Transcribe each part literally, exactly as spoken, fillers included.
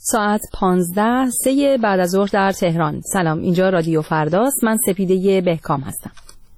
ساعت پانزده سه بعد از ظهر در تهران. سلام، اینجا رادیو فرداست. من سپیده بهکام هستم.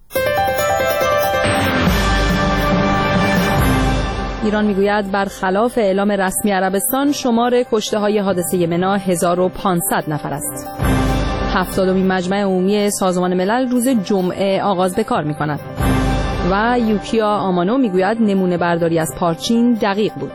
ایران میگوید برخلاف اعلام رسمی عربستان شمار کشته های حادثه منا هزار و پانصد نفر است. هفتادمین مجمع عمومی سازمان ملل روز جمعه آغاز به کار میکند و یوکیا آمانو میگوید نمونه برداری از پارچین دقیق بود.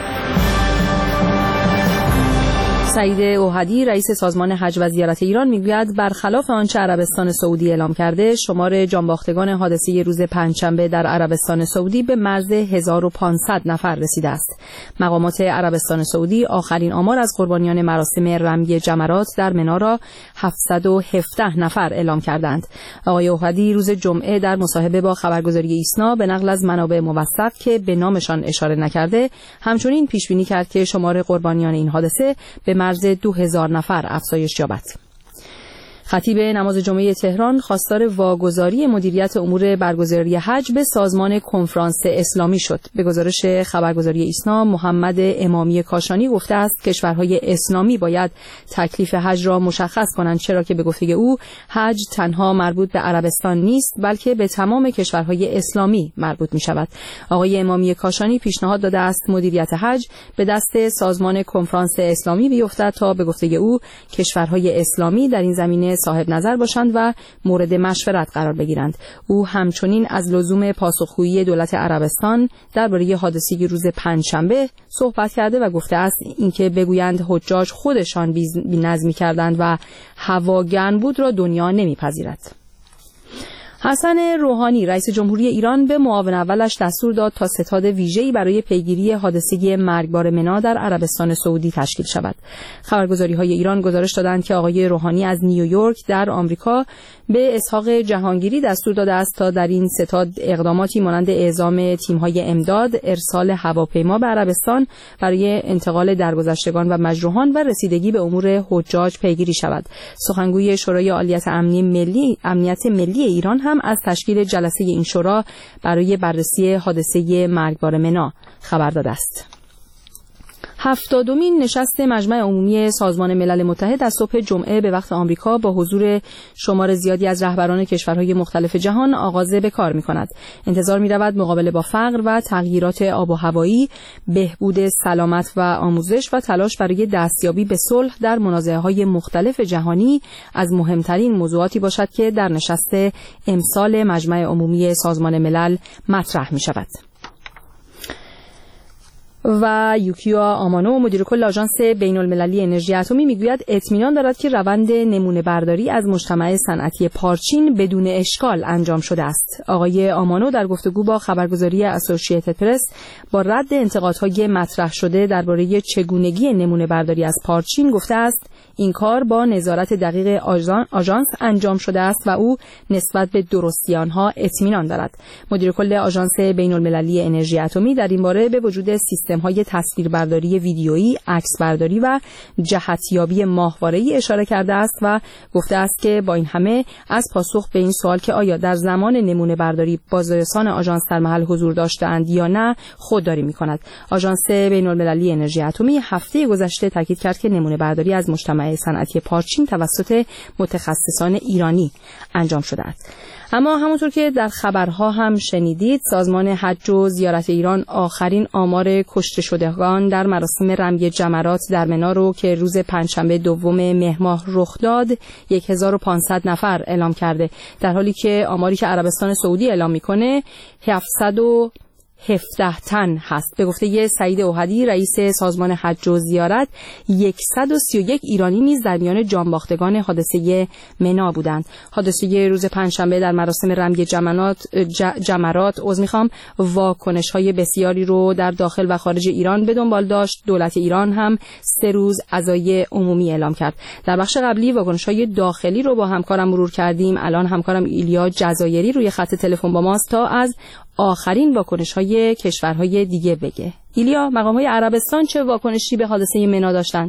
سعید اوحدی رئیس سازمان حج و زیارت ایران میگوید برخلاف آنچه عربستان سعودی اعلام کرده شمار جانباختگان حادثه روز پنجشنبه در عربستان سعودی به مرز هزار و پانصد نفر رسیده است. مقامات عربستان سعودی آخرین آمار از قربانیان مراسم رمی جمرات در منا را هفتصد و هفده نفر اعلام کردند. آقای اوحدی روز جمعه در مصاحبه با خبرگزاری ایسنا به نقل از منابع موثق که به نامشان اشاره نکرده همچنین پیش بینی کرد که شمار قربانیان این حادثه به مرز دو هزار نفر افزایش یابد. خطیب نماز جمعه تهران خواستار واگذاری مدیریت امور برگزاری حج به سازمان کنفرانس اسلامی شد. به گزارش خبرگزاری ایسنا، محمد امامی کاشانی گفته است کشورهای اسلامی باید تکلیف حج را مشخص کنند، چرا که به گفته او حج تنها مربوط به عربستان نیست بلکه به تمام کشورهای اسلامی مربوط می شود. آقای امامی کاشانی پیشنهاد داده است مدیریت حج به دست سازمان کنفرانس اسلامی بیفتد تا به گفته او کشورهای اسلامی در این زمینه صاحب نظر باشند و مورد مشورت قرار بگیرند. او همچنین از لزوم پاسخگویی دولت عربستان درباره حادثه روز پنجشنبه صحبت کرده و گفته است اینکه بگویند حجاج خودشان بی‌نظمی کردند و هوا گرم بود را دنیا نمیپذیرد. حسن روحانی رئیس جمهوری ایران به معاون اولش دستور داد تا ستاد ویژه‌ای برای پیگیری حادثه مرگبار منا در عربستان سعودی تشکیل شود. خبرگزاری‌های ایران گزارش دادند که آقای روحانی از نیویورک در آمریکا به اسحاق جهانگیری دستور داده است تا در این ستاد اقداماتی مانند اعزام تیم‌های امداد، ارسال هواپیما به عربستان برای انتقال درگذشتگان و مجروحان و رسیدگی به امور حجاج پیگیری شود. سخنگوی شورای عالیت امنی ملی امنیت ملی ایران هم از تشکیل جلسه این شورا برای بررسی حادثه مرگبار منا خبر داده است. هفتادمین نشست مجمع عمومی سازمان ملل متحد از صبح جمعه به وقت آمریکا با حضور شمار زیادی از رهبران کشورهای مختلف جهان آغاز به کار می‌کند. انتظار می‌رود مقابله با فقر و تغییرات آب و هوایی، بهبود سلامت و آموزش و تلاش برای دستیابی به صلح در منازعه‌های مختلف جهانی از مهمترین موضوعاتی باشد که در نشست امسال مجمع عمومی سازمان ملل مطرح می‌شود. و یوکیا آمانو مدیر کل آژانس بین المللی انرژی اتمی میگوید اطمینان دارد که روند نمونه برداری از مجتمع صنعتی پارچین بدون اشکال انجام شده است. آقای آمانو در گفتگو با خبرگزاری اسوسییتد پرس با رد انتقادهای مطرح شده درباره چگونگی نمونه برداری از پارچین گفته است این کار با نظارت دقیق آژانس انجام شده است و او نسبت به درستی آنها اطمینان دارد. مدیر کل آژانس بین المللی انرژی اتمی در این باره به وجود سیستم‌های تصویربرداری ویدیویی، عکسبرداری و جهتیابی ماهواره‌ای اشاره کرده است و گفته است که با این همه از پاسخ به این سوال که آیا در زمان نمونه برداری بازرسان آژانس در محل حضور داشتند یا نه خودداری می‌کند. آژانس بین المللی انرژی اتمی هفته گذشته تاکید کرد که نمونه برداری از مجتمع صنعتی پارچین توسط متخصصان ایرانی انجام شده است. اما همونطور که در خبرها هم شنیدید سازمان حج و زیارت ایران آخرین آمار کشته شدگان در مراسم رمی جمرات در منا رو که روز پنجشنبه دوم مهر ماه رخ داد هزار و پانصد نفر اعلام کرده، در حالی که آماری که عربستان سعودی اعلام میکنه هفتصد و هفده تن هست. به گفته سعید اوحدی رئیس سازمان حج و زیارت صد و سی و یک ایرانی نیز در میان جانباختگان حادثه منا بودند. حادثه روز پنجشنبه در مراسم رمی جمرات جمرات عذر میخوام واکنش‌های بسیاری رو در داخل و خارج ایران به دنبال داشت. دولت ایران هم سه روز عزای عمومی اعلام کرد. در بخش قبلی واکنش‌های داخلی رو با همکارم مرور کردیم. الان همکارم ایلیا جزایری روی خط تلفن با ماست تا از آخرین واکنش‌های کشورهای دیگه بگه. ایلیا، مقام‌های عربستان چه واکنشی به حادثه منا داشتند؟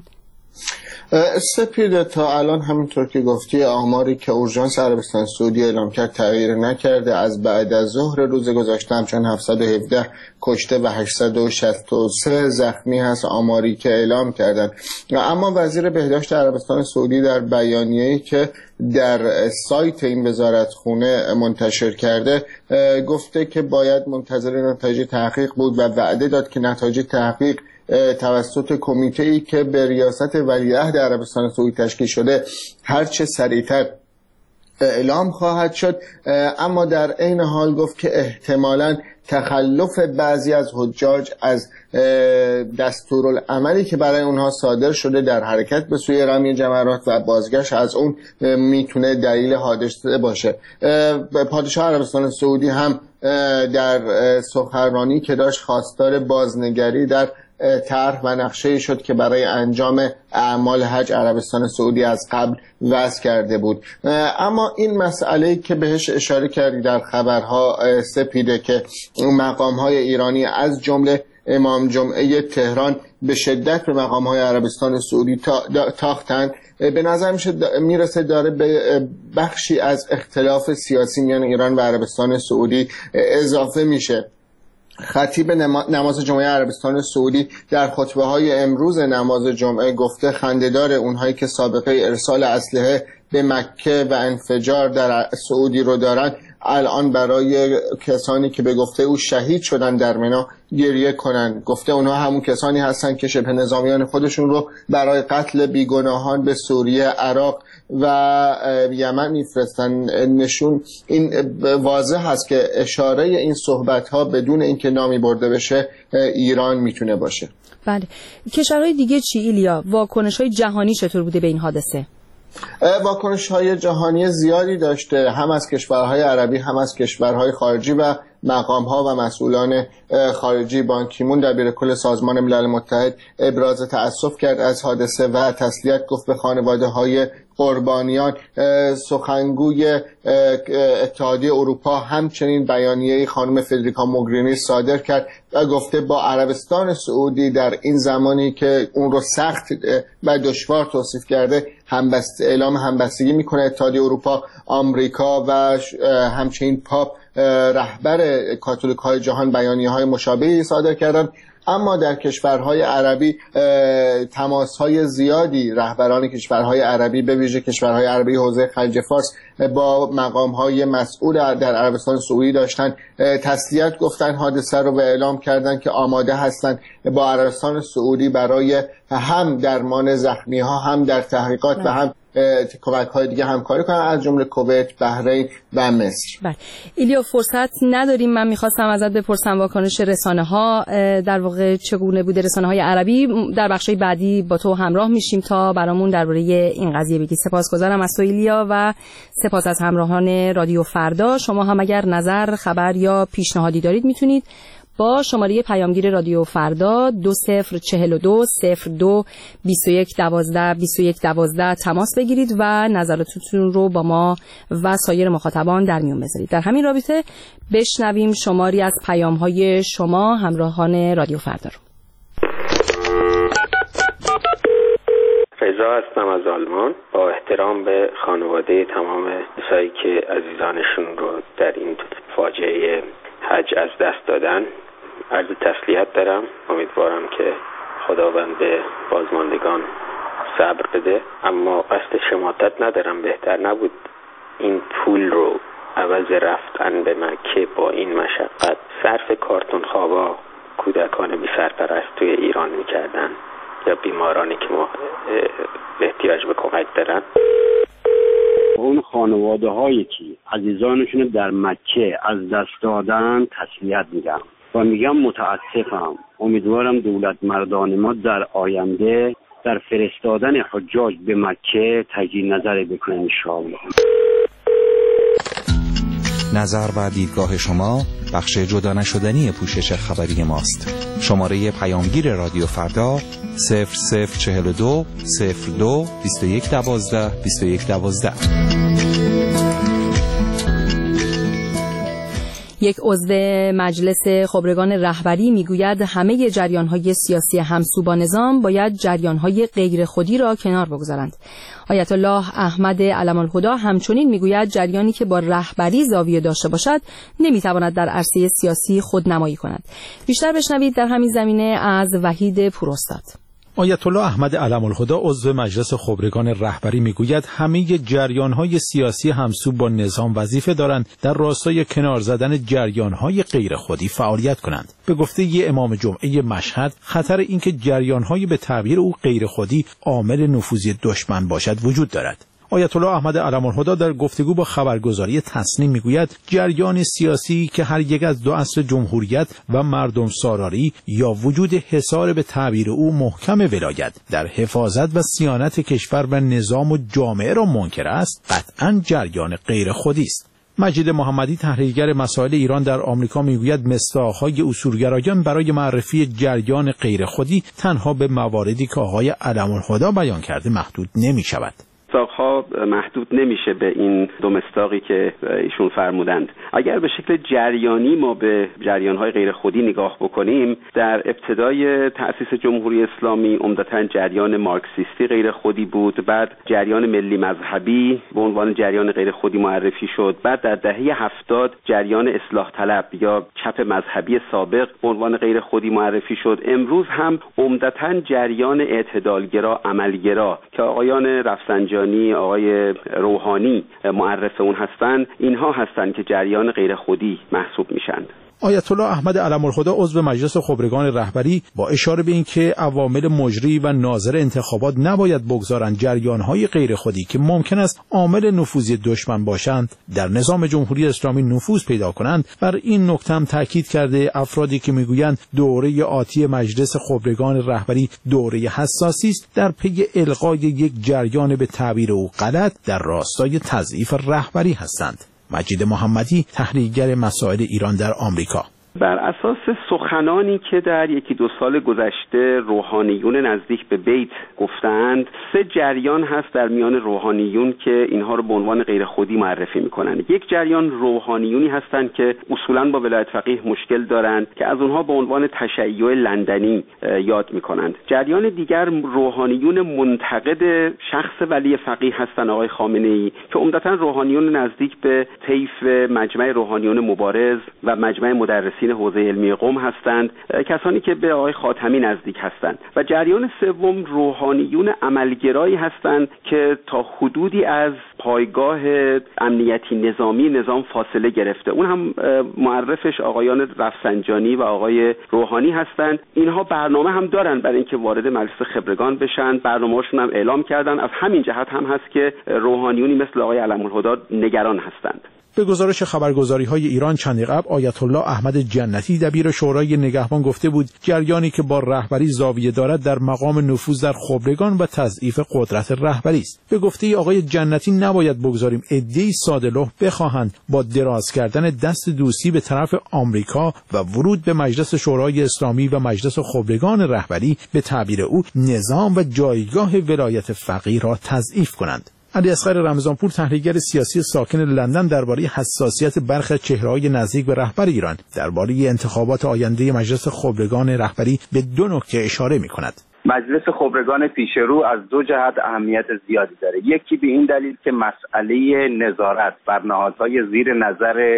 سپید تا الان همینطور که گفتی آماری که اورژانس عربستان سعودی اعلام کرد تغییر نکرده. از بعد از ظهر روز گذشته همچنان هفتصد و هفده کشته و هشتصد و شصت و سه زخمی هست آماری که اعلام کردن. اما وزیر بهداشت عربستان سعودی در بیانیه‌ای که در سایت این وزارتخونه منتشر کرده گفته که باید منتظر نتایج تحقیق بود و وعده داد که نتایج تحقیق توسط کمیته‌ای که به ریاست ولیعهد عربستان سعودی تشکیل شده هرچه سریعتر اعلام خواهد شد. اما در عین حال گفت که احتمالاً تخلف بعضی از حجاج از دستورالعملی که برای اونها صادر شده در حرکت به سوی رمی جمرات و بازگشت از اون میتونه دلیل حادثه باشه. پادشاه عربستان سعودی هم در سخنرانی که داشت خواستار بازنگری در طرح و نقشه شد که برای انجام اعمال حج عربستان سعودی از قبل وضع کرده بود. اما این مسئله که بهش اشاره کردی در خبرها سپیده که مقام‌های ایرانی از جمله امام جمعه تهران به شدت به مقام‌های عربستان سعودی تاختند، به نظر میرسه داره به بخشی از اختلاف سیاسی میان ایران و عربستان سعودی اضافه میشه. خطیب نماز جمعه عربستان سعودی در خطبه های امروز نماز جمعه گفته خنده‌دار اونهایی که سابقه ارسال اسلحه به مکه و انفجار در سعودی رو دارن الان برای کسانی که به گفته او شهید شدن در منی گریه کنن. گفته اونها همون کسانی هستن که شبه نظامیان خودشون رو برای قتل بیگناهان به سوریه، عراق و یمن میفرستن. نشون این واضح هست که اشاره این صحبت ها بدون اینکه نامی برده بشه ایران میتونه باشه. بله. کشورهای دیگه چی ایلیا؟ واکنش های جهانی چطور بوده به این حادثه؟ واکنش های جهانی زیادی داشته، هم از کشورهای عربی هم از کشورهای خارجی و مقام ها و مسئولان خارجی. بان کی مون دبیر کل سازمان ملل متحد ابراز تأسف کرد از حادثه و تسلیت گفت به خانواده های قربانیان. سخنگوی اتحادیه اروپا همچنین بیانیه خانم فدریکا موگرینی صادر کرد و گفته با عربستان سعودی در این زمانی که اون رو سخت و دشوار توصیف کرده همبست اعلام همبستگی میکنه. اتحادیه اروپا، آمریکا و همچنین پاپ رهبر کاتولیک های جهان بیانیه های مشابهی صادر کردن. اما در کشورهای عربی تماس‌های زیادی رهبران کشورهای عربی به ویژه کشورهای عربی حوزه خلیج فارس با مقام‌های مسئول در عربستان سعودی داشتن. تسلیت گفتن حادثه رو و اعلام کردن که آماده هستن با عربستان سعودی برای هم درمان زخمی‌ها، هم در تحقیقات و هم کمک‌های دیگه همکاری کنن، از جمله کویت، بحرین و مصر. بله. ایلیا فرصت نداریم، من می‌خواستم ازت بپرسم واکنش رسانه‌ها در واقع چگونه بوده. رسانه‌های عربی در بخش‌های بعدی با تو همراه میشیم تا برامون درباره این قضیه بگی. سپاسگزارم از تو ایلیا و سپاس از همراهان رادیو فردا. شما هم اگر نظر، خبر یا پیشنهادی دارید میتونید با شماره پیامگیر رادیو فردا دو صفر چهل و دو صفر دو بیست و یک دوازده بیست و یک دوازده تماس بگیرید و نظراتتون رو با ما و سایر مخاطبان در میون بذارید. در همین رابطه بشنویم شماری از پیام‌های شما همراهان رادیو فردا رو. فیضا هستم از آلمان. با احترام به خانواده تمام کسایی که عزیزانشون رو در این فاجعه حج از دست دادن عرض تسلیت دارم. امیدوارم که خداوند به بازماندگان صبر بده، اما قصد شماتت ندارم. بهتر نبود این پول رو عوض رفتن به مکه با این مشقت صرف کارتون خوابا کودکان بی سرپرست توی ایران میکردن یا بیمارانی که ما احتیاج به کمک دارن؟ اون خانواده هایی که عزیزانشون در مکه از دست دادن تسلیت میگم و میگم متاسفم. امیدوارم دولت مردان ما در آینده در فرستادن حجاج به مکه تجدید نظر بکنه انشاءالله. نظر و دیدگاه شما بخش جدا نشدنی پوشش خبری ماست. شماره پیامگیر رادیو فردا صفر صفر چهل و دو صفر دو بیست و یک دوازده بیست و یک دوازده. یک عضو مجلس خبرگان رهبری میگوید همه جریان‌های سیاسی همسو با نظام باید جریان‌های غیر خودی را کنار بگذارند. آیت الله احمد علم الهدی همچنین میگوید جریانی که با رهبری زاویه داشته باشد نمیتواند در عرصه سیاسی خودنمایی کند. بیشتر بشنوید در همین زمینه از وحید پوراستاد. آیت الله احمد علم الهدی عضو مجلس خبرگان رهبری میگوید همه جریان‌های سیاسی همسو با نظام وظیفه دارند در راستای کنار زدن جریان‌های غیر خودی فعالیت کنند. به گفته ی امام جمعه مشهد خطر اینکه جریان‌های به تعبیر او غیر خودی عامل نفوذی دشمن باشد وجود دارد. آیت الله احمد علم الهدی در گفتگو با خبرگزاری تصنیم میگوید جریان سیاسی که هر یک از دو اصل جمهوریت و مردم سالاری یا وجود حصار به تعبیر او محکم ولایت در حفاظت و صیانت کشور و نظام و جامعه را منکر است قطعاً جریان غیر خودی است. مجید محمدی تحلیلگر مسائل ایران در آمریکا میگوید مصداق‌های اصولگرایان برای معرفی جریان غیر خودی تنها به مواردی که آقای علم الهدی بیان کرده محدود نمی‌شود. مصداق‌ها محدود نمیشه به این دو مصداقی که ایشون فرمودند. اگر به شکل جریانی ما به جریان‌های غیر خودی نگاه بکنیم، در ابتدای تأسیس جمهوری اسلامی عمدتاً جریان مارکسیستی غیر خودی بود، بعد جریان ملی مذهبی به عنوان جریان غیر خودی معرفی شد، بعد در دهه هفتاد جریان اصلاح طلب یا چپ مذهبی سابق به عنوان غیر خودی معرفی شد. امروز هم عمدتاً جریان اعتدالگرا عملگرا که آقایان رفسنجانی، آقای روحانی معرف اون هستند، اینها هستند که جریان غیر خودی محسوب میشن. آیت الله احمد علم الهدی عضو مجلس خبرگان رهبری با اشاره به اینکه عوامل مجری و ناظر انتخابات نباید بگذارند جریان‌های غیر خودی که ممکن است عامل نفوذی دشمن باشند در نظام جمهوری اسلامی نفوذ پیدا کنند، بر این نکته هم تاکید کرده افرادی که میگویند دوره آتی مجلس خبرگان رهبری دوره حساسی است در پی الغای یک جریان به تعبیر او غلط در راستای تضعیف رهبری هستند. مجید محمدی تحلیلگر مسائل ایران در آمریکا: بر اساس سخنانی که در یکی دو سال گذشته روحانیون نزدیک به بیت گفتند، سه جریان هست در میان روحانیون که اینها رو به عنوان غیر خودی معرفی میکنند. یک جریان روحانیونی هستند که اصولاً با ولایت فقیه مشکل دارند که از اونها به عنوان تشیع لندنی یاد میکنند. جریان دیگر روحانیون منتقد شخص ولی فقیه هستند، آقای خامنه‌ای، که عمدتاً روحانیون نزدیک به طیف مجمع روحانیون مبارز و مجمع مدرسین حوزه علمی قم هستند، کسانی که به آقای خاتمی نزدیک هستند. و جریان سوم روحانیون عملگرایی هستند که تا حدودی از پایگاه امنیتی نظامی نظام فاصله گرفته. اون هم معرفش آقایان رفسنجانی و آقای روحانی هستند. اینها برنامه هم دارن برای اینکه وارد مجلس خبرگان بشن، برنامه‌هاشون هم اعلام کردن. از همین جهت هم هست که روحانیونی مثل آقای علم الهدی نگران هستند. به گزارش خبرگزاری‌های ایران چندی قبل آیت الله احمد جنتی دبیر شورای نگهبان گفته بود جریانی که با رهبری زاویه دارد در مقام نفوذ در خبرگان و تضعیف قدرت رهبری است. به گفته آقای جنتی نباید بگذاریم عده‌ای ساده‌لوح بخواهند با دراز کردن دست دوستی به طرف آمریکا و ورود به مجلس شورای اسلامی و مجلس خبرگان رهبری به تعبیر او نظام و جایگاه ولایت فقیه را تضعیف کنند. علی اصغر رمضانپور تحلیلگر سیاسی ساکن لندن درباره حساسیت برخی چهره‌های نزدیک به رهبر ایران درباره انتخابات آینده مجلس خبرگان رهبری به دو نکته اشاره می‌کند. مجلس خبرگان پیشرو از دو جهت اهمیت زیادی داره. یکی به این دلیل که مسئله نظارت بر نهادهای زیر نظر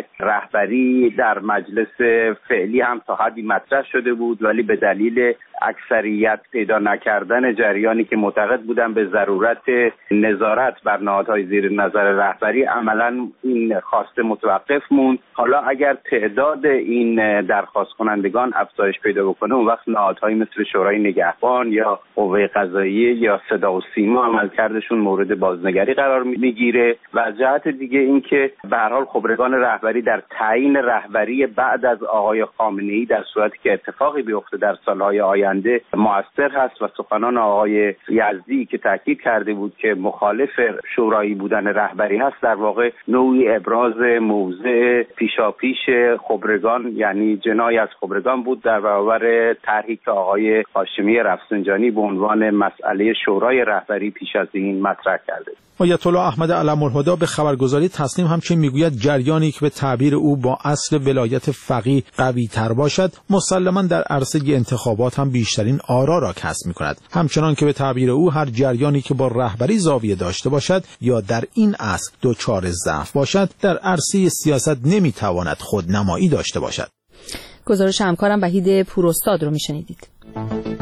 رهبری در مجلس فعلی هم تا حدی مطرح شده بود، ولی به دلیل اکثریت پیدا نکردن جریانی که معتقد بودن به ضرورت نظارت بر نهادهای زیر نظر رهبری عملاً این خواسته متوقف موند. حالا اگر تعداد این درخواست کنندگان افزایش پیدا بکنه، اون وقت نهادهایی مثل شورای نگهبان یا قوه قضاییه یا صدا و سیما عملکردشون مورد بازنگری قرار میگیره. و از جهت دیگه این که به هر حال خبرگان رهبری در تعیین رهبری بعد از آقای خامنه‌ای در صورتی که اتفاقی بیفته در سالهای آینده آینده موثر هست و سخنان آقای یزدی که تاکید کرده بود که مخالف شورایی بودن رهبری هست در واقع نوعی ابراز موضع پیشاپیش خبرگان، یعنی جنای از خبرگان بود در برابر طرحی که آقای هاشمی رفسنجانی به عنوان مسئله شورای رهبری پیش از این مطرح کرده. آیت الله احمد علم‌الهدی به خبرگزاری تسنیم همچنین میگوید جریانی که به تعبیر او با اصل ولایت فقیه قوی تر باشد مسلماً در عرصه انتخابات هم بیشترین آرا را کسب می‌کند. همچنان که به تعبیر او هر جریانی که با رهبری زاویه داشته باشد یا در این اصل دچار ضعف باشد در عرصه سیاست نمی‌تواند خودنمایی داشته باشد. گزارش همکارم وحید پوراستاد رو میشنیدید.